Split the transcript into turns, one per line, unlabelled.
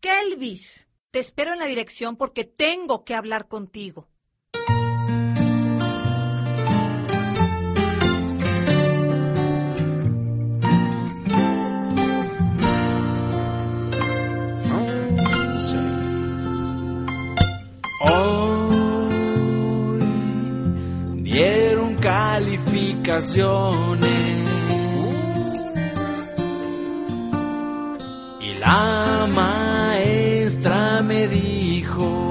Kelvis.
Te espero en la dirección porque tengo que hablar contigo.
Hoy dieron calificaciones y la maestra me dijo: